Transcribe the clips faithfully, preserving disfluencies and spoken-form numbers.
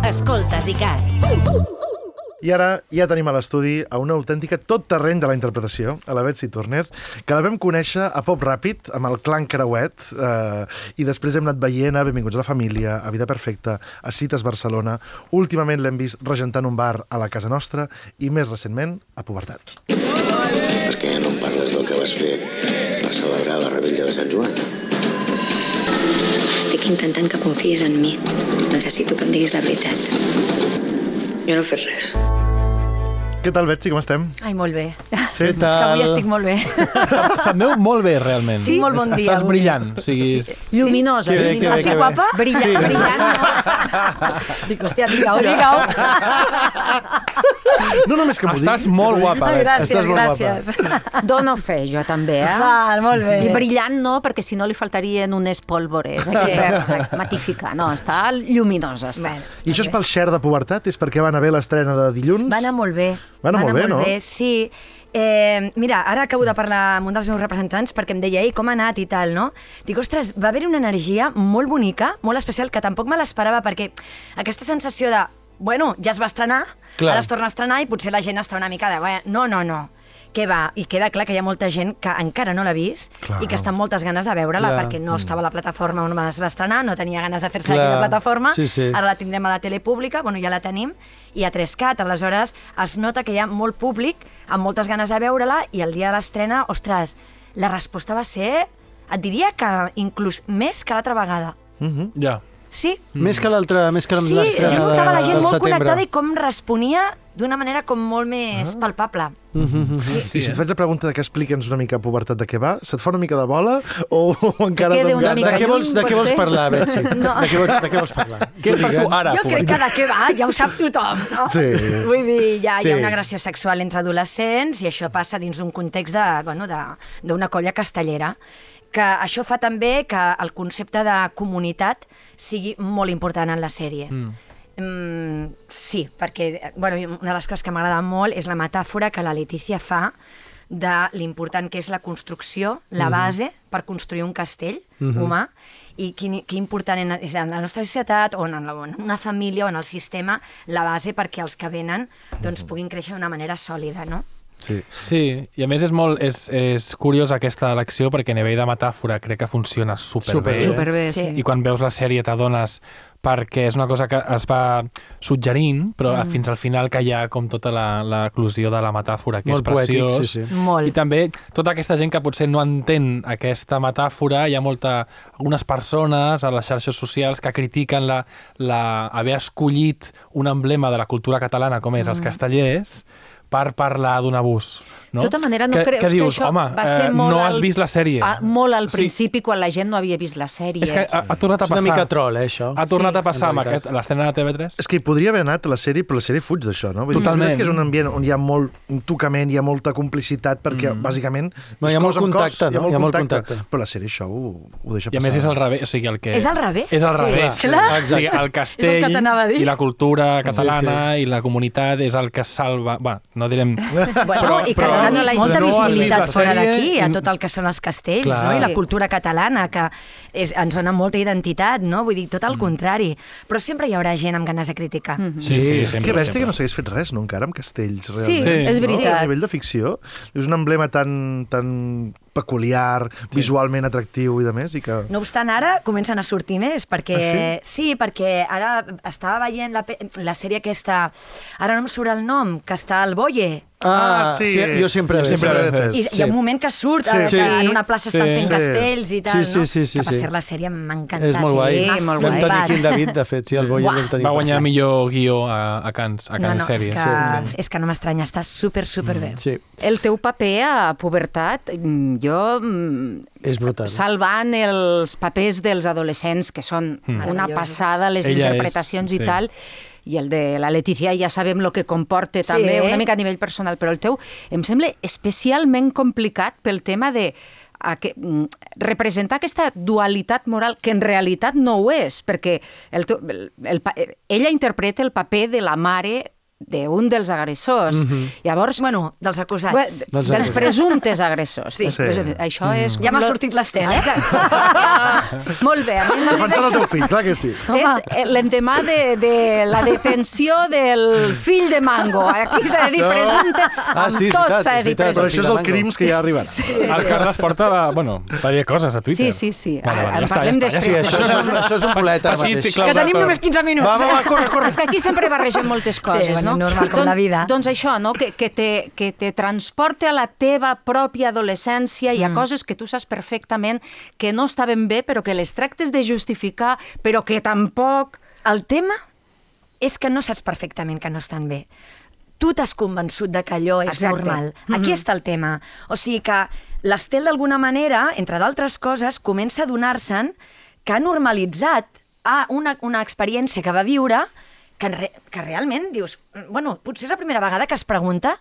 Escoltes ICAT. I ara ja tenim a l'estudi a una autèntica tot terreny de la interpretació, a la Betsy Turner, que la vam conèixer a Pop Ràpid, amb el Clan Creuet, eh, i després hem anat veient a Benvinguts a la família, a Vida Perfecta, a Cites Barcelona. Últimament l'hem vist regentant un bar a la casa nostra i més recentment a Pubertat. Per què no em parles del que vas fer per celebrar la rebella de Sant Joan? Estic intentant que confiïs en mi. Necessito que em diguis la veritat. Jo no he fet res. Què tal, Betsy? Com estem? Ai, molt bé. Sí? És que avui estic molt bé. Se't veu molt bé, realment. Sí, molt bon dia. Estàs avui. brillant. O sigui, Sí. Lluminosa. Que bé, que bé, Estic que bé. guapa? Brillant, Sí. brillant. No. Dic, hòstia, digue-ho, digue-ho. No només que m'ho Estàs diguis, molt que t'ho guapa, digui. Betsy. Gràcies, Estàs molt gràcies. Dono fe, jo també, eh? Val, molt bé. I brillant no, perquè si no li faltarien unes pólvores aquí per matificar. No, està lluminosa. Està. Bueno, I això és pel share de Pubertat? És perquè va anar bé l'estrena de dilluns? Va anar molt bé. Va anar molt bé, no? Sí. Eh, mira, ara acabo de parlar amb un dels meus representants perquè em deia, ei, com ha anat i tal, no? Dic, ostres, va haver-hi una energia molt bonica, molt especial, que tampoc me l'esperava, perquè aquesta sensació de, bueno, ja es va estrenar, Clar. ara es torna a estrenar i potser la gent està una mica de, bueno, no, no, no. Què va? I queda clar que hi ha molta gent que encara no l'ha vist Clar. i que està amb moltes ganes de veure-la Clar. perquè no estava a la plataforma on es va estrenar, no tenia ganes de fer-se Clar. aquella plataforma, Sí, sí. ara la tindrem a la tele pública, bueno, ja la tenim, i a tres cat, aleshores es nota que hi ha molt públic amb moltes ganes de veure-la i el dia de l'estrena, ostres, la resposta va ser, et diria que inclús més que l'altra vegada. Mhm. Ja. Sí, Més que l'altra, més que sí, l'estrena jo notava la gent del molt setembre. connectada i com responia d'una manera com molt més palpable. Sí, I si et faig la pregunta de que explique'ns una mica Pubertat de què va, se't fa una mica de bola o, o encara... quede és una De, encara- mica de, què vols, de què vols potser? parlar, Betsy? No. De, què vols, de què vols parlar? Què és per tu ara? Jo crec que de què va, ja ho sap tothom, no? Sí. Vull dir, ja Sí. hi ha una agressió sexual entre adolescents i això passa dins d'un context de, bueno, de, d'una colla castellera, que això fa també que el concepte de comunitat sigui molt important en la sèrie. Mm. Mm, sí, perquè bueno, una de les coses que m'agrada molt és la metàfora que la Letícia fa de l'important que és la construcció, la base per construir un castell humà, i quin, que important és en la nostra societat o en, la, en una família o en el sistema la base perquè els que venen doncs, puguin créixer d'una manera sòlida, no? Sí. Sí, i a més és molt és, és curiós aquesta elecció perquè a nivell de metàfora crec que funciona superbé. Superbé. Superbé, sí. Sí. I quan veus la sèrie t'adones perquè és una cosa que es va suggerint, però mm. fins al final que hi ha com tota la, l'eclusió de la metàfora, que Molt és preciós. poètic, sí, sí. Molt. I també tota aquesta gent que potser no entén aquesta metàfora, hi ha molta, algunes persones a les xarxes socials que critiquen la, la, haver escollit un emblema de la cultura catalana com és els castellers per parlar d'un abús. No? De tota manera, no que, creus que, dius, que això home, va ser eh, molt no al- has vist la sèrie. A, molt al Sí. principi, quan la gent no havia vist la sèrie. És que ha, ha tornat a És una passar. mica troll, eh, això. Ha tornat Sí. a passar En amb realitat. aquest, l'estrena de T V tres. És que hi podria haver anat a la sèrie, però la sèrie fuig d'això, no? Vull dir, Totalment. és veritat que és un ambient on hi ha molt un tocament, hi ha molta complicitat, perquè, mm. bàsicament, No, és hi ha molt cos amb contacte, cos, no? Hi ha molt contacte. Però la sèrie això ho, ho deixa I a passar. més és al revés, o sigui, el que... És al revés? És al Sí. revés. Clar. O sigui, el castell És el que t'anava a dir. i la cultura catalana Sí, i la comunitat és el que salva... Bueno, no direm... Bueno, i que però- dona no molta no has vist visibilitat la fora sèrie, d'aquí, a mm. tot el que són els castells, Clar. no? I la Sí. cultura catalana, que és, ens dona molta identitat, no? Vull dir, tot el contrari. Però sempre hi haurà gent amb ganes de criticar. Sí, sí, Que sempre, bèstia que no sempre. s'hagués fet res, no, encara, amb castells, realment. Sí, Sí. és No? A veritat. nivell de ficció, és un emblema tan, tan peculiar, visualment atractiu i de més, i que... No obstant, ara comencen a sortir més, perquè... Ah, sí? perquè ara estava veient la, pe- la sèrie aquesta... Ara no em surt el nom, que està al Boye. Ah, Ah, sí. sí. Jo sempre, Jo sempre he he vist. I Sí. hi ha un moment que surt, Sí. eh, que Sí. en una plaça estan Sí. fent Sí. castells i tal, Sí, sí, sí, sí, no? Que per sí. ser la sèrie m'ha encantat. És molt guai. Sí, molt Vam guai. tenir Va. aquí en David, de fet, sí, el Boia Uah. vam tenir. Va guanyar per millor guió a, a Cans, a No, Cans no, és Sèries. que, Sí, sí. és que no m'estranya, està super, super bé. Sí, El teu paper a Pubertat, mm, jo... mm, és brutal. salvant els papers dels adolescents, que són una Meravellosos. passada, les Ella és- interpretacions i sí. tal, i el de la Letícia ja sabem el que comporta també, una mica a nivell personal, però el teu em sembla especialment complicat pel tema de a que, mm, representar aquesta dualitat moral, que en realitat no ho és, perquè el, teu- el, el, pa- ella interpreta el paper de la mare d'un dels agressors. Mhm. Llavors, Bueno, dels acusats. Bé, Dels dels acusats. presumptes agressors. Sí. Dels presum- Sí. Això és... Ja m'ha com lo- sortit l'Ester, eh? Molt bé. A més a més, Defensant el això teu fill, clar que sí. és eh, l'endemà de, de la detenció del fill de Mango. Aquí s'ha de dir No. presumpte, Ah, amb sí, és tot veritat, s'ha de és dir veritat. Però presumpte. això és el crims que ja arribarà. El Carles porta, de, bueno, va dir coses a Twitter. Sí, sí, sí. Vale, vale, En ja està, parlem ja està, ja Sí, després. això, això, és, això és un bolet ara Petit i mateix. clar. Que tenim només quinze minuts. Va, va, va, corre, corre. És que aquí sempre barregem moltes coses, bueno, no? normal, com Don- la vida. Doncs això, no? Que, que, te, que te transporte a la teva pròpia adolescència i a coses que tu saps perfectament que no estaven bé, però que les tractes de justificar, però que tampoc... El tema és que no saps perfectament que no estan bé. Tu t'has convençut de que allò és Exacte. normal. Aquí Mhm. està el tema. O sigui que l'Estel, d'alguna manera, entre d'altres coses, comença a donar-se'n que ha normalitzat ah, una, una experiència que va viure que, re, que realment dius... Bueno, potser és la primera vegada que es pregunta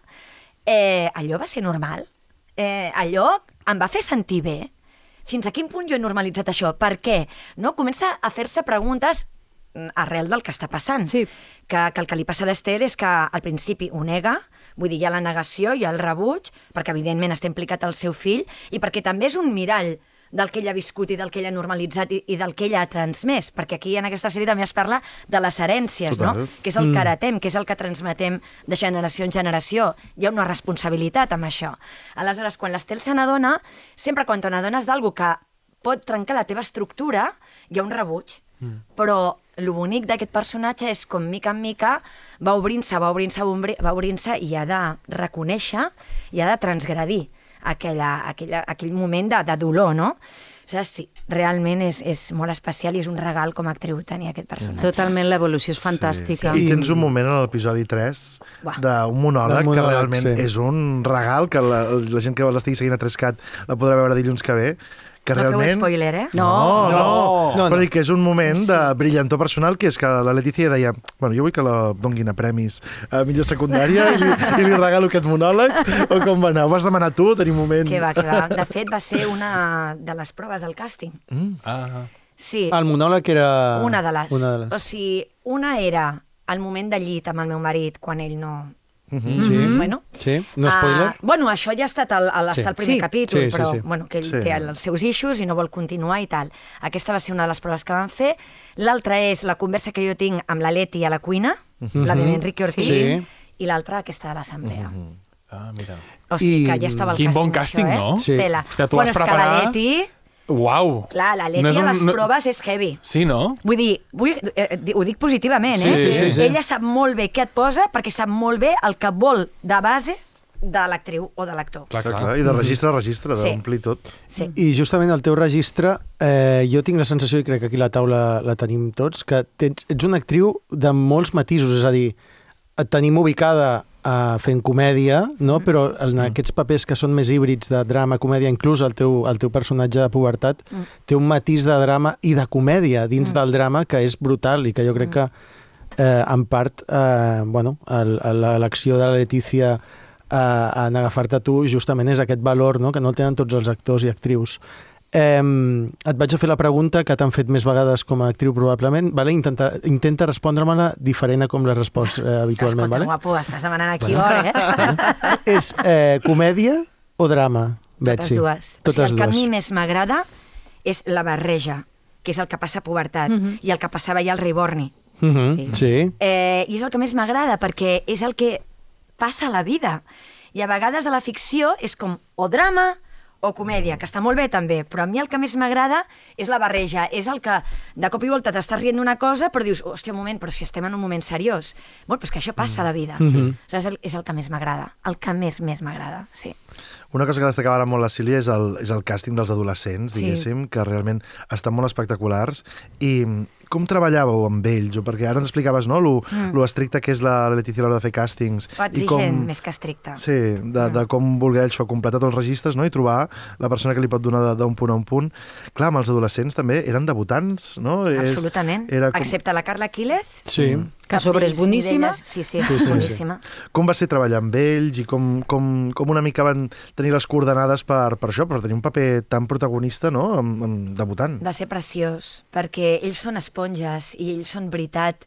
eh, allò va ser normal? Eh, allò em va fer sentir bé? Fins a quin punt jo he normalitzat això? Per què? No? Comença a fer-se preguntes arrel del que està passant. Sí. Que, que el que li passa a l'Ester és que al principi ho nega, vull dir, hi ha la negació, hi ha el rebuig, perquè evidentment està implicat el seu fill, i perquè també és un mirall del que ell ha viscut i del que ell ha normalitzat i, i del que ell ha transmès, perquè aquí en aquesta sèrie també es parla de les herències, Total. no? Que és el que heretem, que és el que transmetem de generació en generació. Hi ha una responsabilitat amb això. Aleshores, quan l'Estel se n'adona, sempre quan te n'adones d'algú que pot trencar la teva estructura, hi ha un rebuig. Mm. Però el bonic d'aquest personatge és com mica en mica va obrint-se, va obrint-se, va obrint-se i ha de reconèixer i ha de transgredir aquella, aquella, aquell moment de, de dolor, no? Saps? Sí, realment és, és molt especial i és un regal com a actriu tenir aquest personatge. Totalment, l'evolució és fantàstica. I tens un moment en l'episodi tres Buah. d'un monòleg, Del monòleg, que realment sí. és un regal, que la, la gent que l'estigui seguint a Trescat la podrà veure dilluns que ve, que No feu realment... spoiler, eh? No, no, No, no. no. Però dic que és un moment de brillantor personal, que és que la Letícia deia, bueno, jo vull que la donguin a premis a millor secundària i li, i li regalo aquest monòleg, o com va anar? Ho vas demanar tu, tenir un moment... Que va, que va. De fet, va ser una de les proves del càsting. Ah, Sí, El monòleg era... una de les. Una de les. O sigui, una era el moment de llit amb el meu marit, quan ell no... Mhm. Sí. Bueno, Sí, no spoiler. Uh, bueno, això ja ha estat el, el, Sí. està el primer Sí. capítol, Sí, sí, però sí. bueno, que ell Sí. té els seus issues i no vol continuar i tal. Aquesta va ser una de les proves que van fer. L'altra és la conversa que jo tinc amb la Leti a la cuina, la de l'Enrique Ortiz, Sí. i l'altra aquesta de l'assemblea. ah, mira. O sigui I que ja estava el quin càsting, bon càsting, això, eh? no? Sí. Tela. Hòstia, tu bueno, vas és que la preparar- Leti... Uau! Clar, la Leti No és a un- les no- proves és heavy. Sí, no? Vull dir, vull, eh, ho dic positivament, Sí, eh? sí, sí, sí. Ella sap molt bé què et posa perquè sap molt bé el que vol de base de l'actriu o de l'actor. Clar, Clar, clar. clar, i de registre a registre, Sí. d'omplir tot. Sí. I justament el teu registre, eh, jo tinc la sensació, i crec que aquí la taula la tenim tots, que tens, ets una actriu de molts matisos, és a dir, et tenim ubicada uh, fent comèdia, no? Però en aquests papers que són més híbrids de drama, comèdia, inclús el teu, el teu personatge de pubertat, mm. té un matís de drama i de comèdia dins mm. del drama que és brutal i que jo crec que, eh, en part, eh, bueno, el- el- l'acció de la Letícia eh, en agafar-te a tu justament és aquest valor, no?, que no el tenen tots els actors i actrius. Eh, et vaig a fer la pregunta que t'han fet més vegades com a actriu probablement, vale? intenta, intenta respondre-me-la diferent a com la respost eh, habitualment. Escolta, Vale? guapo, estàs demanant aquí hora, eh? És eh, comèdia o drama, Betsy? Totes dues. Totes o sigui, el que a dues. mi més m'agrada és la barreja, que és el que passa a pubertat, Mhm. i el que passava ja al Rei Borni. Mhm, Sí. sí. Eh, I és el que més m'agrada, perquè és el que passa a la vida. I a vegades a la ficció és com o drama o comèdia, que està molt bé també, però a mi el que més m'agrada és la barreja, és el que de cop i volta t'estàs rient d'una cosa, però dius, hòstia, un moment, però si estem en un moment seriós. Bueno, però és que això passa a la vida. Mhm. Sí. O sigui, és, el, és el que més m'agrada, el que més, més m'agrada, sí. Una cosa que destacava ara molt la Sílvia és el, és el càsting dels adolescents, Sí. diguéssim, que realment estan molt espectaculars. I com treballàveu amb ells? O perquè ara ens explicaves, no?, lo, mm. lo estricta que és la Letícia a l'hora de fer càstings. O exigent, més que estricte. Sí, de, de com voler això, completar tots els registres, no?, i trobar la persona que li pot donar de- d'un punt a un punt. Clar, amb els adolescents també eren debutants, no? És- Absolutament. Era com... Excepte la Carla Quílez, Sí. Que a sobre és d'ells ni boníssima. d'elles. Sí, sí, Sí, sí, sí. boníssima. Com va ser treballar amb ells i com, com, com una mica van tenir les coordenades per, per això, per tenir un paper tan protagonista, no?, amb, amb debutant. Va ser preciós, perquè ells són esponges i ells són veritat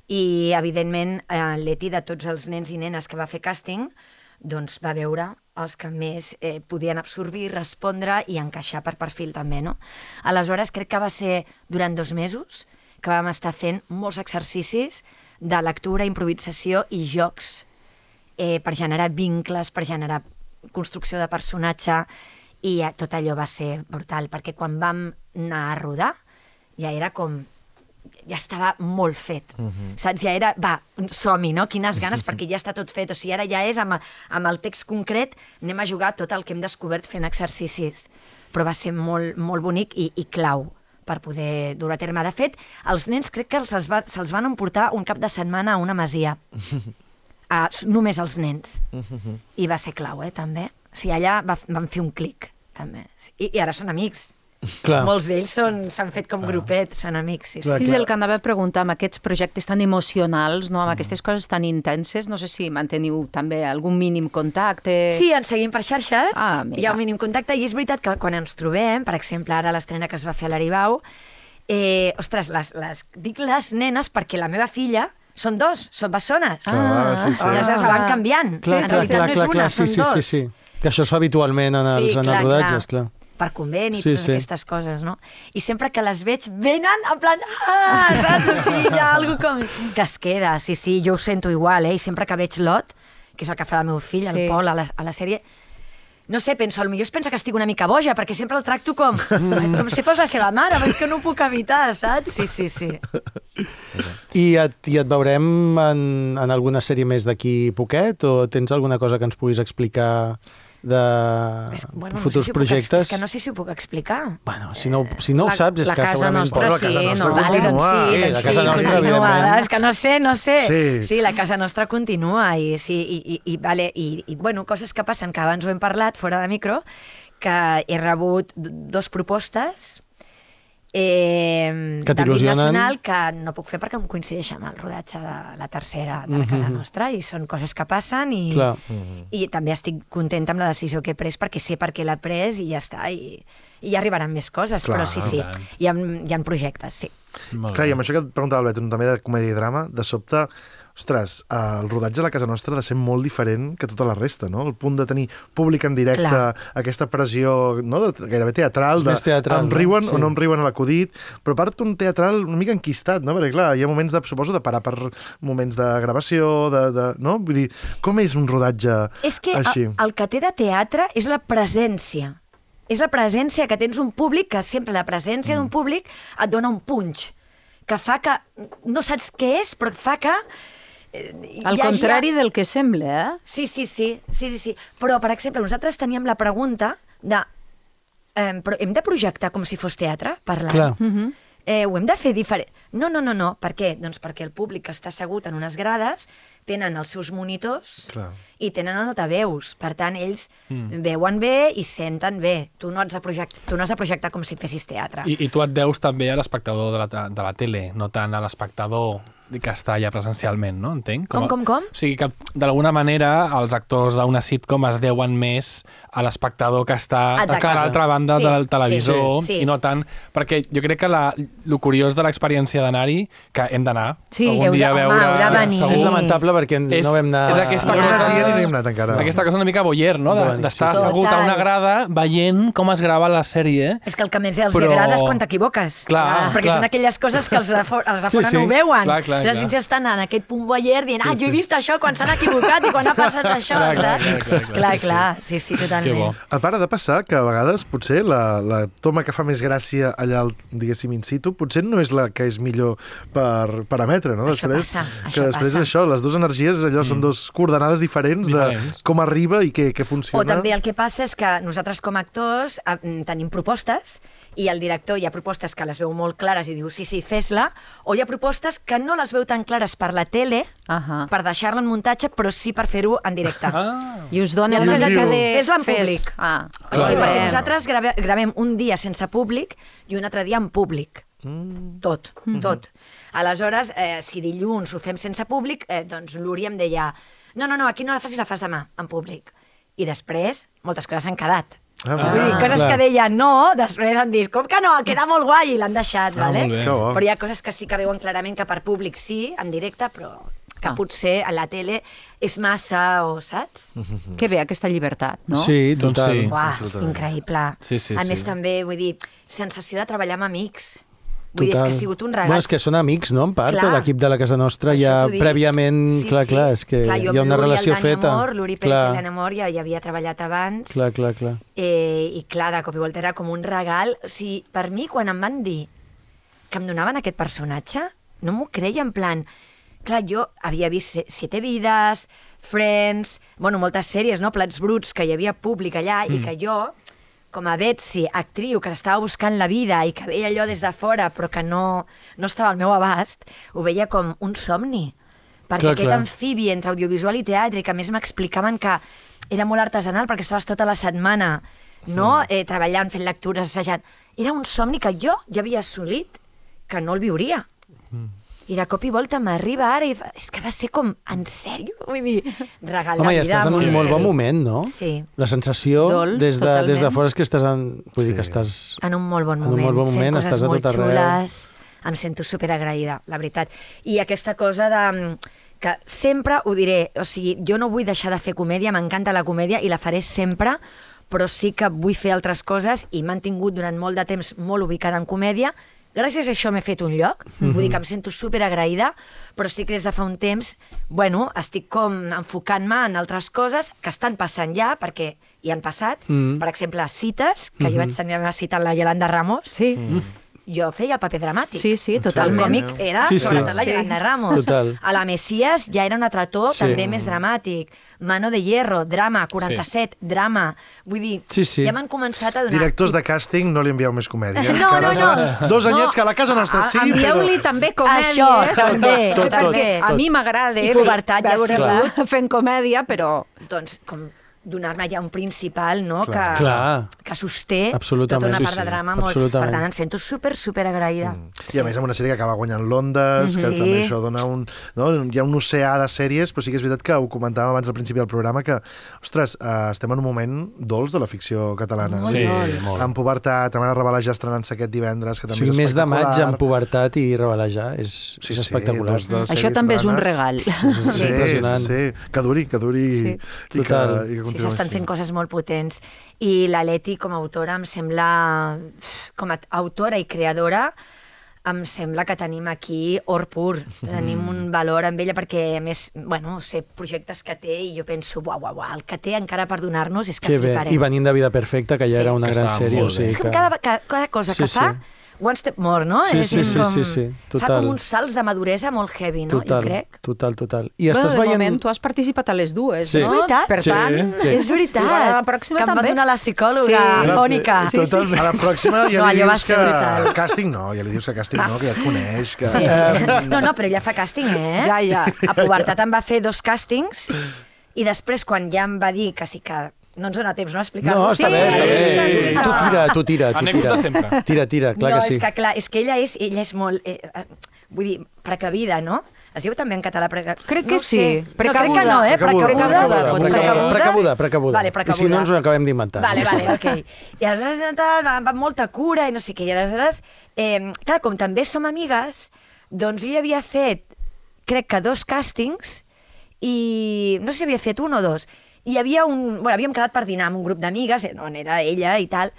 I, evidentment, eh, l'Eti, de tots els nens i nenes que va fer càsting, doncs va veure els que més eh, podien absorbir, respondre i encaixar per perfil també, no? Aleshores, crec que va ser durant dos mesos que vam estar fent molts exercicis de lectura, improvisació i jocs eh, per generar vincles, per generar construcció de personatge, i eh, tot allò va ser brutal, perquè quan vam anar a rodar ja era com... ja estava molt fet, uh-huh. saps? Ja era, va, som-hi, no? Quines ganes, perquè ja està tot fet. O sigui, ara ja és amb, amb el text concret, anem a jugar tot el que hem descobert fent exercicis. Però va ser molt, molt bonic i, i clau per poder dur a terme. De fet, els nens crec que se'ls va, se van emportar un cap de setmana a una masia. A, només els nens. Uh-huh. I va ser clau, eh, també. O sigui, allà va, van fer un clic, també. I, i ara són amics. Clar. Molts d'ells s'han fet com grupet, són amics. Sí, Clar, sí. Sí, és el que anava a preguntar, amb aquests projectes tan emocionals, no? Amb aquestes coses tan intenses, no sé si manteniu també algun mínim contacte... Sí, ens seguim per xarxes, Ah, mira. hi ha un mínim contacte, i és veritat que quan ens trobem, per exemple, ara l'estrena que es va fer a l'Aribau, eh, ostres, les, les, dic les nenes perquè la meva filla són dos, són bessones. Ah, sí, sí. I llavors van canviant. Clar, en clar, realitat clar, no és clar, una, clar, sí, són sí, dos. sí, sí. Que això es fa habitualment en els, Sí, en clar, els rodatges, clar. per conveni, Sí, totes sí. aquestes coses, no? I sempre que les veig, venen en plan, ah, saps? O sigui, hi ha algú com... que es queda, sí, sí, jo ho sento igual, eh? I sempre que veig l'Ot, que és el que fa el meu fill, Sí. el Pol, a la, a la sèrie, no sé, penso, potser es pensa que estic una mica boja, perquè sempre el tracto com, com si fos la seva mare, però és que no ho puc evitar, saps? Sí, sí, sí. I et, i et veurem en, en alguna sèrie més d'aquí poquet, o tens alguna cosa que ens puguis explicar de És, bueno, futurs no sé si ho puc projectes? ex- és que no sé si ho puc explicar. Bueno, si no, si no ho La- saps, és la que casa segurament... nostra, Bueno, la casa sí, nostra no, continua. Vale, doncs sí, Eh, la doncs casa sí, nostra, continua. evidentment. És que no sé, no sé. Sí. Sí, la casa nostra continua i, sí, i, i, i, vale, i, i bueno, coses que passen, que abans ho hem parlat fora de micro, que he rebut d- dos propostes eh, Que d'àmbit t'il·lusionen. nacional que no puc fer perquè em coincideix amb el rodatge de la tercera de la casa nostra, i són coses que passen, i, Clar. i també estic contenta amb la decisió que he pres perquè sé per què l'he pres i ja està, i, i ja arribaran més coses, Clar, però sí, sí, tant. hi ha, hi ha projectes, sí. Molt Clar, bé. i amb això que et preguntava el Beto, també de comèdia i drama, de sobte, ostres, eh, el rodatge a la casa nostra ha de ser molt diferent que tota la resta, no? El punt de tenir públic en directe, Clar. aquesta pressió, no?, de, gairebé teatral, És de més teatral, em no? riuen Sí. o no em riuen a l'acudit, però a part un teatral una mica enquistat, no? Perquè, clar, hi ha moments, de, suposo, de parar per moments de gravació, de, de, no? Vull dir, com és un rodatge És que així? el, el que té de teatre és la presència. És la presència, que tens un públic, que sempre la presència d'un públic et dona un punx, que fa que no saps què és, però et fa que... eh, Al hi hagi- contrari del que sembla, eh? Sí, sí, sí, sí, sí, sí. Però, per exemple, nosaltres teníem la pregunta de... Eh, però hem de projectar com si fos teatre, parlant? Clar. Mhm. Eh, ho hem de fer diferent. No, no, no, no. Per què? Doncs perquè el públic que està assegut en unes grades tenen els seus monitors Clar. i tenen altaveus. Per tant, ells mm. veuen bé i senten bé. Tu no, has de project... tu no has de projectar com si fessis teatre. I, I tu et deus també a l'espectador de, la, de la tele, no tant a l'espectador que està allà presencialment, no? Entenc? Com, com, com? O sigui que, d'alguna manera, els actors d'una sitcom es deuen més a l'espectador que està Exacte. a l'altra banda Sí, del televisor, sí, sí. i no tant... Perquè jo crec que la, el curiós de l'experiència d'anar-hi, que hem d'anar Sí, algun heu de- dia a home, veure... heu de venir. segur. És lamentable perquè És- no vam anar... és aquesta Ah, cosa- no hi hem anat encara. Aquesta cosa una mica boyer, no? De De- venir, D'estar sí, sí. assegut a una Total. grada veient com es grava la sèrie. És que el que més els Però- agrada és quan t'equivoques. Clar, Perquè clar. són aquelles coses que els de, for els de Sí, fora sí. no ho veuen. Clar, clar, Llavors clar. ells estan en aquest punt boyer dient, Sí, ah, jo sí. he vist això quan s'han equivocat i quan ha passat això, Clar, clar, saps? clar, clar, clar, clar, sí, sí. clar, sí, sí, Que totalment. bo. A part de passar que a vegades potser la, la toma que fa més gràcia allà, al- diguéssim, in situ, potser no és la que és millor per, per emetre, no? Això Després, passa, que això després passa. això, les dues energies allò són dos coordenades diferents, Diferents. de com arriba i què, què funciona. O també el que passa és que nosaltres com a actors eh, tenim propostes i el director hi ha propostes que les veu molt clares i diu sí, sí, fes-la, o hi ha propostes que no les veu tan clares per la tele, Ahà. per deixar-la en muntatge, però sí per fer-ho en directe. Ah, I us dona I una aleshores mica et diu, de... fes-la en fes. públic. Ah, O sigui, molt perquè bé. nosaltres grave, gravem un dia sense públic i un altre dia en públic. Mm. Tot, tot. Aleshores, eh, si dilluns ho fem sense públic, eh, doncs l'Uri em deia no, no, no, aquí no la facis, la fas demà, en públic. I després, moltes coses han quedat. Ah, Vull dir, coses clar. que deia no, després han dit, com que no, queda molt guai, i l'han deixat, Ah, vale? molt bé. Que bo. Però hi ha coses que sí que veuen clarament que per públic sí, en directe, però que Ah. potser a la tele és massa, o saps? Que bé aquesta llibertat, no? Sí, Doncs total. sí. Uah, absolutament. increïble. Sí, sí, a sí. més, també, vull dir, sensació de treballar amb amics. Vull dir, és Total. que ha sigut un regal. Bueno, és que són amics, no?, en part, Clar. l'equip de la Casa Nostra Això ja t'ho dic. prèviament, Sí, clar, sí. clar, és que clar, jo hi ha una amb l'Uri relació Aldana feta. Amor, l'Uri Pérez Clar, i l'Anna Amor ja hi havia treballat abans. clar, clar, clar. Eh, I clar, de cop i volta era com un regal. O sigui, per mi, quan em van dir que em donaven aquest personatge, no m'ho creia, en plan... Clar, jo havia vist Se- Siete Vides, Friends, bueno, moltes sèries, no?, Plats Bruts, que hi havia públic allà, mm. i que jo, com a Betsy, actriu, que estava buscant la vida i que veia allò des de fora, però que no, no estava al meu abast, ho veia com un somni. Perquè Clar, aquest clar. amfibi entre audiovisual i teatre, que a més m'explicaven que era molt artesanal perquè estaves tota la setmana, no?, eh, treballant, fent lectures, assajant. Era un somni que jo ja havia assolit, que no el viuria. I de cop i volta m'arriba ara i fa... és que va ser com, en sèrio? Vull dir, regal Home, de i vida. estàs en un molt molt bon heavy. moment, no? Sí. La sensació Dolç, des, de, totalment. des de fora és que estàs en... Vull dir que Sí. estàs... En un molt bon En un moment, molt bon moment, fent coses estàs a molt tot arreu. xules. Em sento superagraïda, la veritat. I aquesta cosa de... que sempre ho diré, o sigui, jo no vull deixar de fer comèdia, m'encanta la comèdia i la faré sempre, però sí que vull fer altres coses i m'han tingut durant molt de temps molt ubicada en comèdia. Gràcies a això m'he fet un lloc, vull dir que em sento superagraïda, però sí que des de fa un temps, bueno, estic com enfocant-me en altres coses que estan passant ja, perquè hi han passat. Mm. Per exemple, cites, que jo vaig tenir la meva cita amb la Yolanda Ramos. Sí. Jo feia el paper dramàtic. Sí, sí, El totalment. còmic era, Sí, sí. sobretot la Sí. Yolanda Ramos. Total. A la Messias ja era un altre to, Sí. també més dramàtic. Mano de Hierro, drama, quaranta-set, drama. Vull dir, Sí, sí. ja m'han començat a donar... Directors de càsting, no li envieu més comèdia. No, no, no. Dos anyets que a la casa nostra A- sí, Envieu-li però... també comèdies. Això, també, tot, tot, també. A mi m'agrada I pubertat, ja veure sé. fent comèdia, però... Doncs, com donar-me ja un principal, no?, Clar. que, Clar. que sosté Absolutament, tota una sí, part de sí. drama. Molt... Per Absolutament. tant, em sento super, super agraïda. I a més amb una sèrie que acaba guanyant l'Ondes, que Sí. també això dona un... No? Hi ha un oceà de sèries, però sí que és veritat que ho comentàvem abans al principi del programa, que, ostres, eh, estem en un moment dolç de la ficció catalana. Molt Sí, dolç. molt. En pubertat, amb Anna Rebalaja estrenant-se aquest divendres, que O també sigui, és mes de maig espectacular. amb pubertat i rebelejar és, Sí, és sí, espectacular. dos de les Això sèries també és un catalanes. regal. Sí, sí, Impressionant. sí, sí. Que duri, que duri Sí. i, que, Total. i que Sí, continuï s'estan així. fent coses molt potents. I la Leti, com a autora, em sembla... Com a autora i creadora, em sembla que tenim aquí or pur. Tenim un valor amb ella perquè, a més, bueno, sé projectes que té i jo penso, uau, uau, uau, el que té encara per donar-nos és que Que bé. fliparem. I venint de Vida Perfecta, que ja Sí. era una Que gran estava sèrie. molt O bé. sigui És com que... cada, cada, cada cosa Sí, que sí. fa, one step more, no? Sí, És sí, sí, com, sí, sí, Fa total. com uns salts de maduresa molt heavy, no? Total, Jo crec. total, total. I Bueno, estàs de veient... moment tu has participat a les dues, Sí. no? És veritat. Per Sí. tant, Sí. És veritat. Igual a la pròxima que em va també. donar la psicòloga Sí. fònica. Sí, sí. Totalment. A la pròxima ja No, li allò va dius ser que... brutal. Càsting no, ja li dius que càsting no, que ja et coneix. Que... Sí. Eh, No, no, però ella fa càsting, eh? Ja, ja. A pubertat em va fer dos càstings i després, quan ja em va dir que sí que no ens dona temps, no, a explicar-ho. No, està sí, bé, està és bé. veritat, és veritat. Tu tira, tu tira. Tu Anècdota tira. sempre. Tira, tira, clar no, que sí. és que clar, és que ella és, ella és molt, eh, eh, vull dir, precavida, no? Es diu també en català preca... Crec que no ho sí. sé. No, crec Precabuda. que no, eh? Precabuda. Precabuda. pot ser. Precabuda, precabuda, precabuda. Vale, I precabuda. si no ens ho acabem d'inventar. Vale, vale, ok. I aleshores tal, va, va amb molta cura i no sé què. I aleshores, eh, clar, com també som amigues, doncs jo ja havia fet, crec que dos càstings i no sé si havia fet un o dos. I hi havia un... Bueno, havíem quedat per dinar amb un grup d'amigues, on era ella i tal.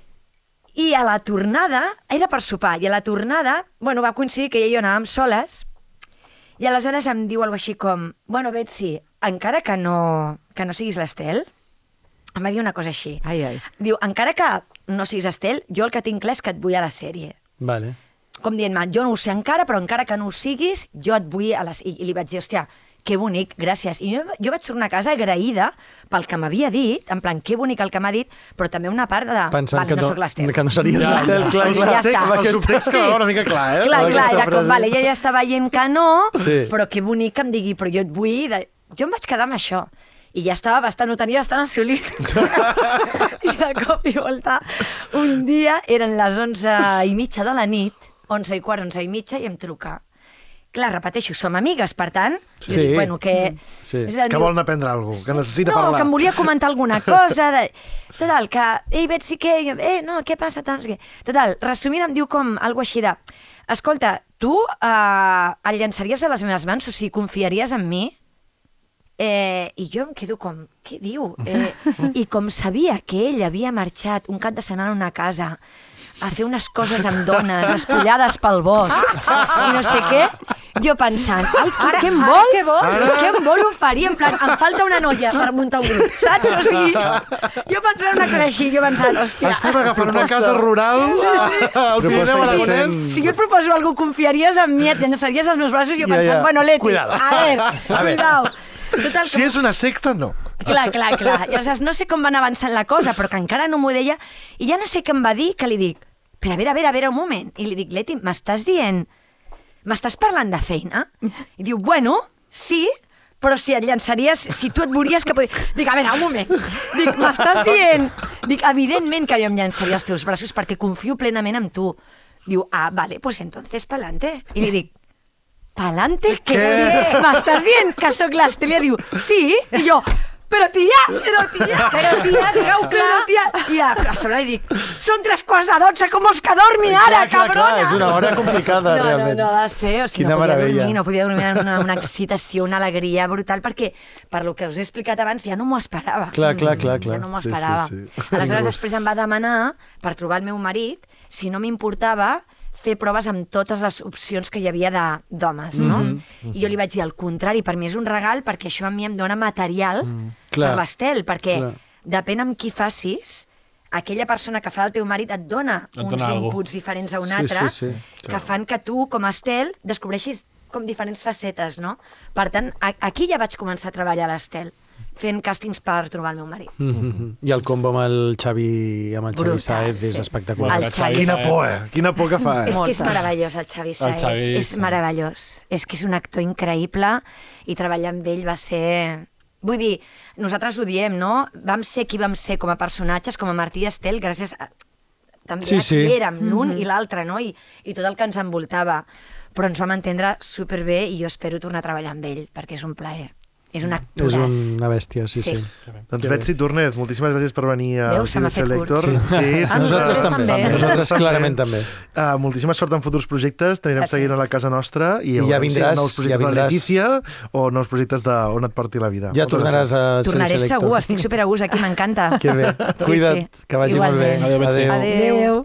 I a la tornada, era per sopar, i a la tornada, bueno, va coincidir que ella i jo anàvem soles, i aleshores em diu alguna així com, bueno, Betsy, encara que no, que no siguis l'Estel, em va dir una cosa així. Ai, ai. Diu, encara que no siguis Estel, jo el que tinc clar és que et vull a la sèrie. Vale. Com dient-me, jo no ho sé encara, però encara que no ho siguis, jo et vull a les... I, i li vaig dir, hòstia, que bonic, gràcies. I jo, jo vaig tornar a casa agraïda pel que m'havia dit, en plan, que bonic el que m'ha dit, però també una part de... Pensant vale, que no, no, soc l'Estel. que no series Ja, l'Estel, ja. clar, Doncs clar. ja està. Amb El aquesta- subtext quedava una mica clar, eh? Clar, Amb clar, aquesta era com, frase. vale, ella ja està veient que no, Sí. però que bonic que em digui, però jo et vull... De... Jo em vaig quedar amb això. I ja estava bastant, ho tenia bastant assolit. I de cop i volta, un dia eren les onze i mitja de la nit, onze i quart, onze i mitja, i em truca. clar, repeteixo, som amigues, per tant, Sí. jo dic, bueno, que... Sí. És a dir, Que volen aprendre alguna cosa, que necessita no, parlar. que em volia comentar alguna cosa. De... Total, que, ei, Betsy, què? I jo, Eh, no, què passa? Tant, què? Total, resumint em diu com algo així de... Escolta, tu eh, el llançaries a les meves mans, o sigui, confiaries en mi? Eh, I jo em quedo com, què diu? Eh, I com sabia que ell havia marxat un cap de setmana a una casa a fer unes coses amb dones espollades pel bosc i no sé què, jo pensant, ai, què, què em vol? què vol? Què em vol oferir? En plan, em falta una noia per muntar un grup, saps? O sigui, jo pensant una cosa així, jo pensant, hòstia... Estem agafant una casa rural al Pirineu Aragonès. Si jo et proposo alguna cosa, confiaries en mi, et llançaries als meus braços i jo Ja, pensant, ja. bueno, Leti, Cuidado. a ver, A ver. cuidao. Total, Si és una secta, no. Clar, clar, clar. I, aleshores, no sé com van avançant la cosa, però que encara no m'ho deia. I ja no sé què em va dir, que li dic, però a veure, a veure, a veure, un moment. I li dic, Leti, m'estàs dient... M'estàs parlant de feina? I diu, bueno, sí, però si et llançaries, si tu et veuries que... Pod... Dic, a veure, un moment. Dic, m'estàs dient... Dic, evidentment que jo em llançaria als teus braços perquè confio plenament en tu. Diu, ah, vale, pues entonces pa'lante. I li dic, pa'lante? Què? Què? M'estàs dient que sóc l'Estèlia? Diu, sí. I jo, però tia, però tia, però tia, digueu clar. Però tia. I a, a sobre li dic, són tres quarts de dotze, com els que dormi ara, Clar, clar, cabrona. clar, és una hora complicada, no, realment. No, no, no ha de ser, o sigui, Quina no podia meravella. dormir, no podia dormir, era una, una excitació, una alegria brutal, perquè, per lo que us he explicat abans, ja no m'ho esperava. Clar, clar, clar, clar. Ja no m'ho Sí, sí, esperava. sí. Aleshores, Inclús. després em va demanar, per trobar el meu marit, si no m'importava fer proves amb totes les opcions que hi havia de- d'homes, no? Mhm, I jo li vaig dir, al contrari, per mi és un regal perquè això a mi em dona material Clar, per l'Estel, perquè clar. depèn amb qui facis, aquella persona que fa el teu marit et dona Et uns dona algo. inputs diferents a un Sí, altre sí, sí. que fan que tu, com a Estel, descobreixis com diferents facetes, no? Per tant, a- aquí ja vaig començar a treballar a l'Estel, fent càstings per trobar el meu marit. Mhm. I el combo amb el Xavi, amb el Xavi Brutal, Saez és sí. espectacular. El El Xavi Xavi Quina Saez. por, eh? Quina por que fa, eh? És que és Molta. meravellós, el Xavi Saez. Xavi, és sí. meravellós. És que és un actor increïble i treballar amb ell va ser... Vull dir, nosaltres ho diem, no? Vam ser qui vam ser com a personatges, com a Martí i Estel, gràcies a... també Sí, a sí. qui érem, l'un i l'altre, no? I, I tot el que ens envoltava. Però ens vam entendre superbé i jo espero tornar a treballar amb ell, perquè és un plaer. És un És actoràs. una bèstia, sí, sí. Sí. Doncs Betsy Túrnez, moltíssimes gràcies per venir a Veus, se m'ha fet Selector. curt. Sí, sí, A Nosaltres nosaltres també. també. Nosaltres clarament també. Uh, moltíssima sort en futurs projectes, t'anirem Gràcies. seguint a la casa nostra i, I ja veurem si vindràs, nous projectes ja de vindràs. Letícia o nous projectes d'on et porti la vida. Ja Moltes tornaràs gràcies. a ser Tornaré selector. segur, estic super a gust aquí, m'encanta. Que bé. Sí, Cuida't, sí. que vagi molt bé. Igualment. Adéu, Betsy. Adéu. Adéu. Adéu.